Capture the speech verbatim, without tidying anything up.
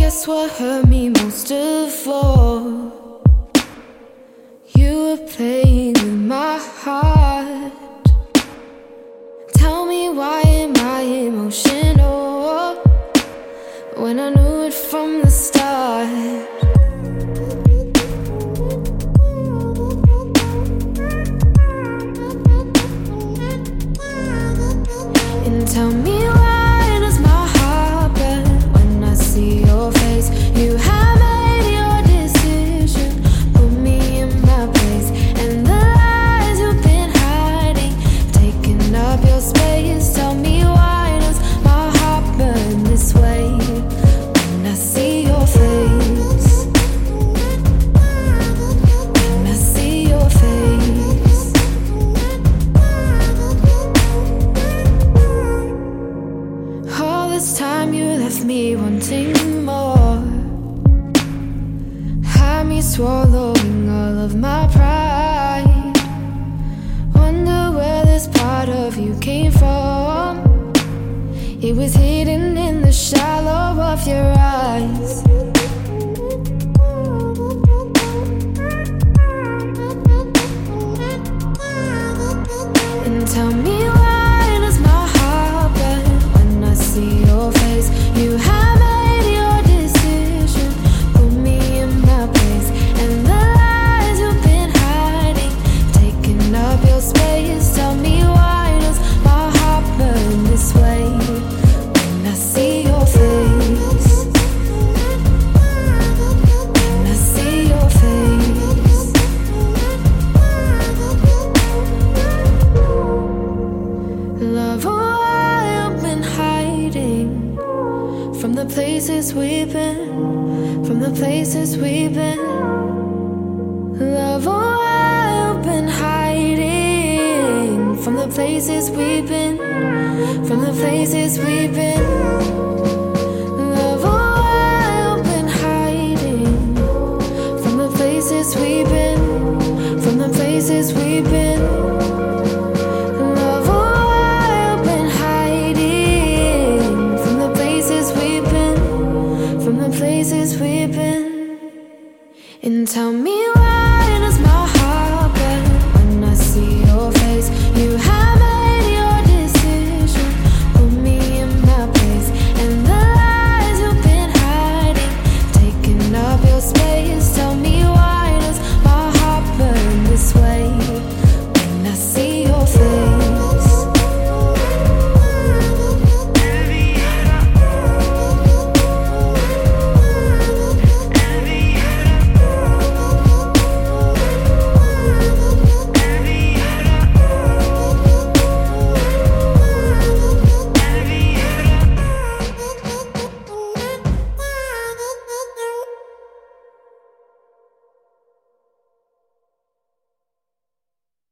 guess what hurt me most of all? You were playing with my heart. Tell me, why am I emotional when I knew it from the start? And tell me, why does my heart burn when I see your face? You have made your decision, put me in my place, and the lies you've been hiding, taking up your space. Tell me, why does my heart burn this way when I see your face? When I see your face. All this time you left me wanting more, had me swallowing all of my pride. Wonder where this part of you came from. It was hidden in the shallow of your eyes. And tell me, why does my heart burn when I see your face? You have made your decision, put me in my place, and the lies you've been hiding, taking up your space. Tell me, why does my heart burn this way when I see your face? When I see your face. Love, why I've been hiding from the places we've been, from the places we've been. Love, why I've been hiding from the places we've been, from the places we've been. Love, why I've been hiding from the places we've been, from the places we've been.